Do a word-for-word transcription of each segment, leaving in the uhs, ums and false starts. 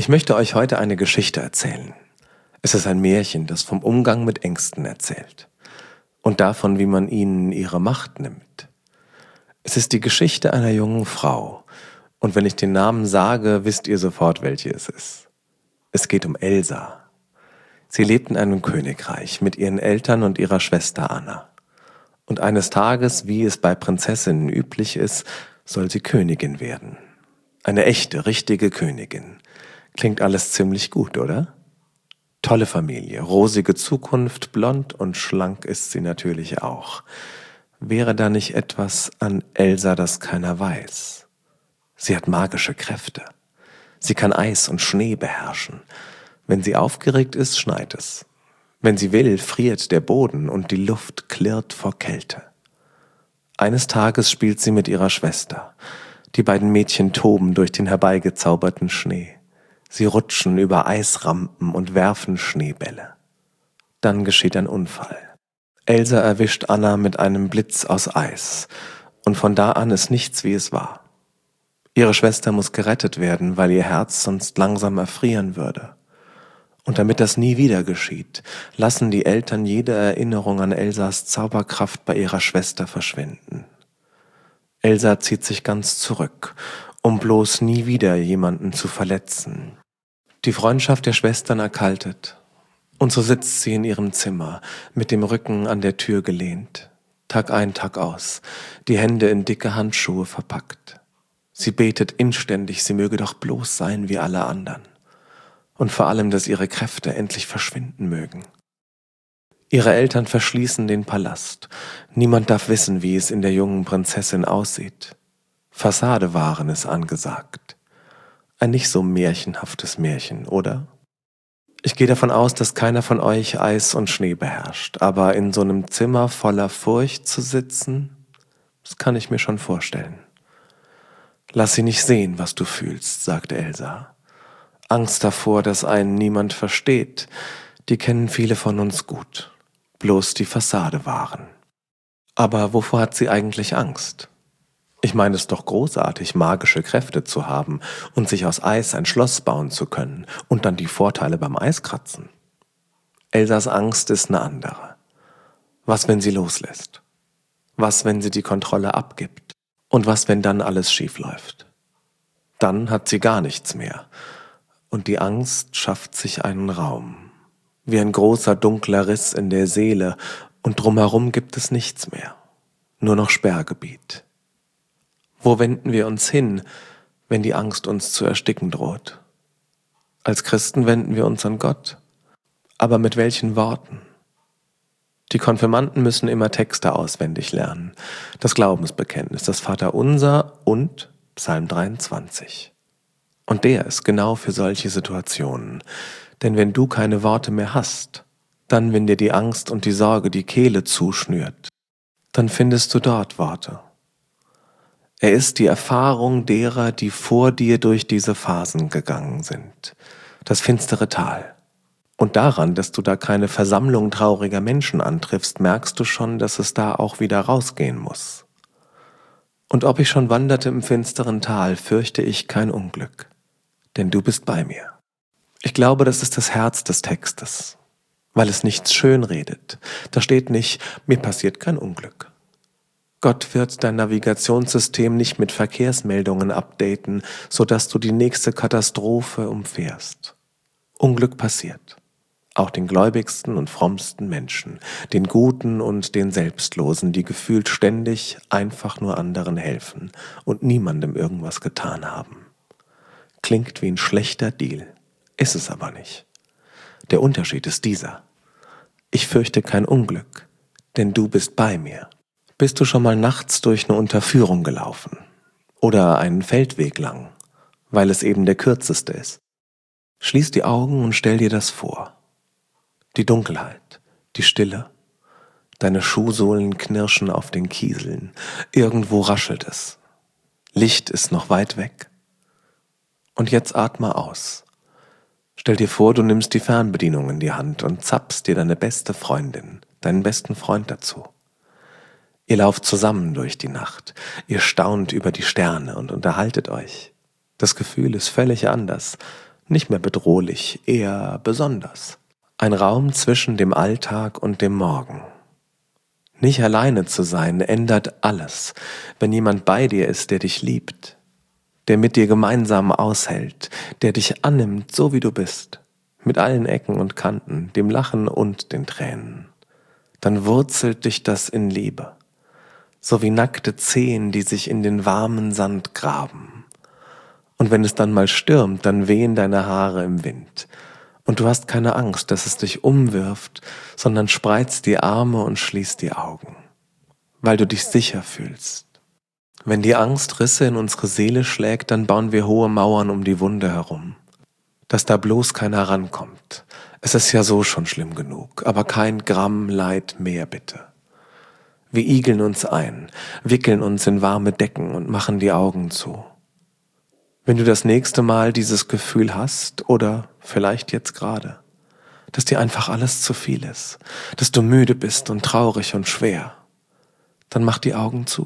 möchte euch heute eine Geschichte erzählen. Es ist ein Märchen, das vom Umgang mit Ängsten erzählt und davon, wie man ihnen ihre Macht nimmt. Es ist die Geschichte einer jungen Frau und wenn ich den Namen sage, wisst ihr sofort, welche es ist. Es geht um Elsa. Sie lebt in einem Königreich mit ihren Eltern und ihrer Schwester Anna. Und eines Tages, wie es bei Prinzessinnen üblich ist, soll sie Königin werden. Eine echte, richtige Königin. Klingt alles ziemlich gut, oder? Tolle Familie, rosige Zukunft, blond und schlank ist sie natürlich auch. Wäre da nicht etwas an Elsa, das keiner weiß? Sie hat magische Kräfte. Sie kann Eis und Schnee beherrschen. Wenn sie aufgeregt ist, schneit es. Wenn sie will, friert der Boden und die Luft klirrt vor Kälte. Eines Tages spielt sie mit ihrer Schwester. Die beiden Mädchen toben durch den herbeigezauberten Schnee. Sie rutschen über Eisrampen und werfen Schneebälle. Dann geschieht ein Unfall. Elsa erwischt Anna mit einem Blitz aus Eis. Und von da an ist nichts, wie es war. Ihre Schwester muss gerettet werden, weil ihr Herz sonst langsam erfrieren würde. Und damit das nie wieder geschieht, lassen die Eltern jede Erinnerung an Elsas Zauberkraft bei ihrer Schwester verschwinden. Elsa zieht sich ganz zurück, um bloß nie wieder jemanden zu verletzen. Die Freundschaft der Schwestern erkaltet, und so sitzt sie in ihrem Zimmer, mit dem Rücken an der Tür gelehnt, Tag ein, Tag aus, die Hände in dicke Handschuhe verpackt. Sie betet inständig, sie möge doch bloß sein wie alle anderen. Und vor allem, dass ihre Kräfte endlich verschwinden mögen. Ihre Eltern verschließen den Palast. Niemand darf wissen, wie es in der jungen Prinzessin aussieht. Fassadewaren ist angesagt. Ein nicht so märchenhaftes Märchen, oder? Ich gehe davon aus, dass keiner von euch Eis und Schnee beherrscht, aber in so einem Zimmer voller Furcht zu sitzen, das kann ich mir schon vorstellen. Lass sie nicht sehen, was du fühlst, sagte Elsa. Angst davor, dass einen niemand versteht, die kennen viele von uns gut. Bloß die Fassade wahren. Aber wovor hat sie eigentlich Angst? Ich meine, es ist doch großartig, magische Kräfte zu haben und sich aus Eis ein Schloss bauen zu können und dann die Vorteile beim Eiskratzen. Elsas Angst ist eine andere. Was, wenn sie loslässt? Was, wenn sie die Kontrolle abgibt? Und was, wenn dann alles schief läuft? Dann hat sie gar nichts mehr. Und die Angst schafft sich einen Raum, wie ein großer dunkler Riss in der Seele, und drumherum gibt es nichts mehr, nur noch Sperrgebiet. Wo wenden wir uns hin, wenn die Angst uns zu ersticken droht? Als Christen wenden wir uns an Gott, aber mit welchen Worten? Die Konfirmanden müssen immer Texte auswendig lernen, das Glaubensbekenntnis, das Vaterunser und Psalm dreiundzwanzig. Und der ist genau für solche Situationen. Denn wenn du keine Worte mehr hast, dann, wenn dir die Angst und die Sorge die Kehle zuschnürt, dann findest du dort Worte. Er ist die Erfahrung derer, die vor dir durch diese Phasen gegangen sind. Das finstere Tal. Und daran, dass du da keine Versammlung trauriger Menschen antriffst, merkst du schon, dass es da auch wieder rausgehen muss. Und ob ich schon wanderte im finsteren Tal, fürchte ich kein Unglück. Denn du bist bei mir. Ich glaube, das ist das Herz des Textes, weil es nichts schönredet. Da steht nicht, mir passiert kein Unglück. Gott wird dein Navigationssystem nicht mit Verkehrsmeldungen updaten, sodass du die nächste Katastrophe umfährst. Unglück passiert. Auch den gläubigsten und frommsten Menschen, den Guten und den Selbstlosen, die gefühlt ständig einfach nur anderen helfen und niemandem irgendwas getan haben. Klingt wie ein schlechter Deal, ist es aber nicht. Der Unterschied ist dieser. Ich fürchte kein Unglück, denn du bist bei mir. Bist du schon mal nachts durch eine Unterführung gelaufen? Oder einen Feldweg lang, weil es eben der kürzeste ist? Schließ die Augen und stell dir das vor. Die Dunkelheit, die Stille, deine Schuhsohlen knirschen auf den Kieseln, irgendwo raschelt es. Licht ist noch weit weg. Und jetzt atme aus. Stell dir vor, du nimmst die Fernbedienung in die Hand und zappst dir deine beste Freundin, deinen besten Freund dazu. Ihr lauft zusammen durch die Nacht, ihr staunt über die Sterne und unterhaltet euch. Das Gefühl ist völlig anders, Nicht mehr bedrohlich, eher besonders. Ein Raum zwischen dem Alltag und dem Morgen. Nicht alleine zu sein ändert alles, wenn jemand bei dir ist, der dich liebt, der mit dir gemeinsam aushält, der dich annimmt, so wie du bist, mit allen Ecken und Kanten, dem Lachen und den Tränen. Dann wurzelt dich das in Liebe, so wie nackte Zehen, die sich in den warmen Sand graben. Und wenn es dann mal stürmt, dann wehen deine Haare im Wind. Und du hast keine Angst, dass es dich umwirft, sondern spreizt die Arme und schließt die Augen, weil du dich sicher fühlst. Wenn die Angst Risse in unsere Seele schlägt, dann bauen wir hohe Mauern um die Wunde herum, dass da bloß keiner rankommt. Es ist ja so schon schlimm genug, aber kein Gramm Leid mehr bitte. Wir igeln uns ein, wickeln uns in warme Decken und machen die Augen zu. Wenn du das nächste Mal dieses Gefühl hast, oder vielleicht jetzt gerade, dass dir einfach alles zu viel ist, dass du müde bist und traurig und schwer, dann mach die Augen zu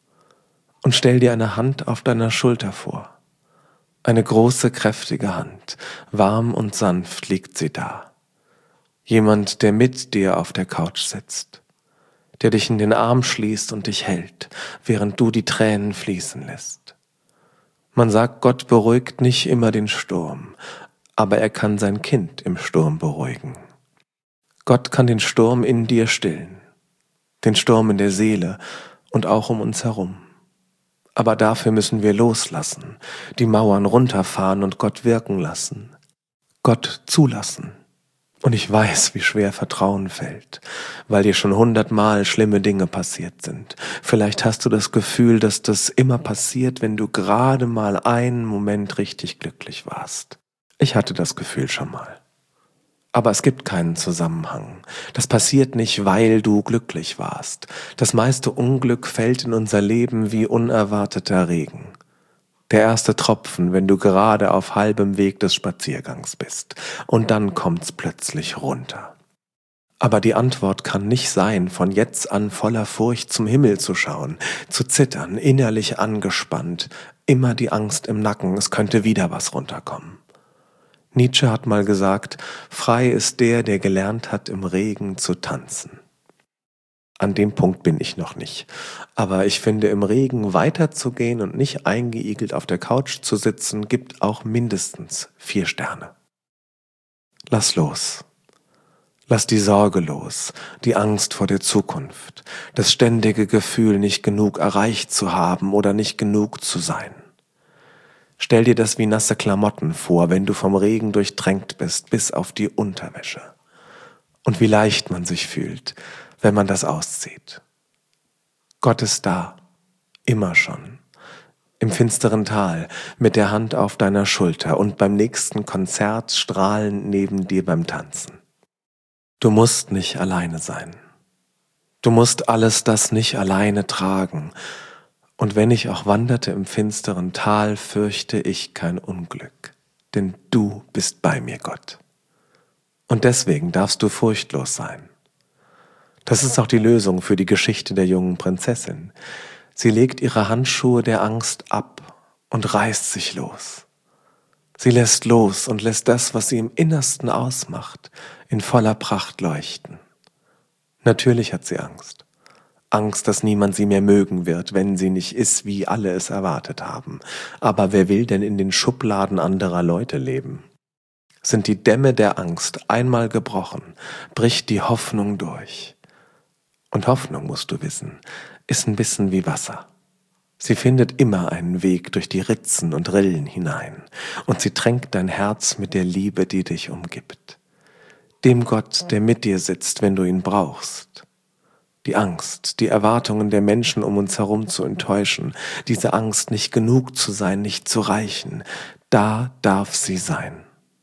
und stell dir eine Hand auf deiner Schulter vor. Eine große, kräftige Hand, warm und sanft liegt sie da. Jemand, der mit dir auf der Couch sitzt, der dich in den Arm schließt und dich hält, während du die Tränen fließen lässt. Man sagt, Gott beruhigt nicht immer den Sturm, aber er kann sein Kind im Sturm beruhigen. Gott kann den Sturm in dir stillen, den Sturm in der Seele und auch um uns herum. Aber dafür müssen wir loslassen, die Mauern runterfahren und Gott wirken lassen, Gott zulassen. Und ich weiß, wie schwer Vertrauen fällt, weil dir schon hundertmal schlimme Dinge passiert sind. Vielleicht hast du das Gefühl, dass das immer passiert, wenn du gerade mal einen Moment richtig glücklich warst. Ich hatte das Gefühl schon mal. Aber es gibt keinen Zusammenhang. Das passiert nicht, weil du glücklich warst. Das meiste Unglück fällt in unser Leben wie unerwarteter Regen. Der erste Tropfen, wenn du gerade auf halbem Weg des Spaziergangs bist. Und dann kommt's plötzlich runter. Aber die Antwort kann nicht sein, von jetzt an voller Furcht zum Himmel zu schauen, zu zittern, innerlich angespannt, immer die Angst im Nacken, es könnte wieder was runterkommen. Nietzsche hat mal gesagt, frei ist der, der gelernt hat, im Regen zu tanzen. An dem Punkt bin ich noch nicht. Aber ich finde, im Regen weiterzugehen und nicht eingeigelt auf der Couch zu sitzen, gibt auch mindestens vier Sterne. Lass los. Lass die Sorge los, die Angst vor der Zukunft, das ständige Gefühl, nicht genug erreicht zu haben oder nicht genug zu sein. Stell dir das wie nasse Klamotten vor, wenn du vom Regen durchtränkt bist, bis auf die Unterwäsche. Und wie leicht man sich fühlt, wenn man das auszieht. Gott ist da, immer schon, im finsteren Tal, mit der Hand auf deiner Schulter und beim nächsten Konzert strahlend neben dir beim Tanzen. Du musst nicht alleine sein. Du musst alles das nicht alleine tragen. Und wenn ich auch wanderte im finsteren Tal, fürchte ich kein Unglück, denn du bist bei mir, Gott. Und deswegen darfst du furchtlos sein. Das ist auch die Lösung für die Geschichte der jungen Prinzessin. Sie legt ihre Handschuhe der Angst ab und reißt sich los. Sie lässt los und lässt das, was sie im Innersten ausmacht, in voller Pracht leuchten. Natürlich hat sie Angst. Angst, dass niemand sie mehr mögen wird, wenn sie nicht ist, wie alle es erwartet haben. Aber wer will denn in den Schubladen anderer Leute leben? Sind die Dämme der Angst einmal gebrochen, bricht die Hoffnung durch. Und Hoffnung, musst du wissen, ist ein bisschen wie Wasser. Sie findet immer einen Weg durch die Ritzen und Rillen hinein und sie tränkt dein Herz mit der Liebe, die dich umgibt. Dem Gott, der mit dir sitzt, wenn du ihn brauchst. Die Angst, die Erwartungen der Menschen um uns herum zu enttäuschen, diese Angst, nicht genug zu sein, nicht zu reichen, da darf sie sein.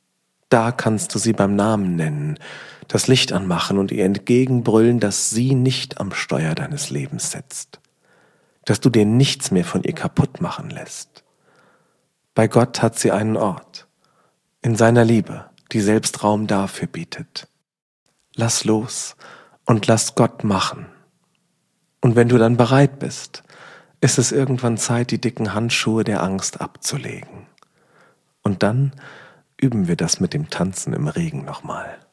Da kannst du sie beim Namen nennen, das Licht anmachen und ihr entgegenbrüllen, dass sie nicht am Steuer deines Lebens sitzt, dass du dir nichts mehr von ihr kaputt machen lässt. Bei Gott hat sie einen Ort, in seiner Liebe, die selbst Raum dafür bietet. Lass los und lass Gott machen. Und wenn du dann bereit bist, ist es irgendwann Zeit, die dicken Handschuhe der Angst abzulegen. Und dann üben wir das mit dem Tanzen im Regen nochmal.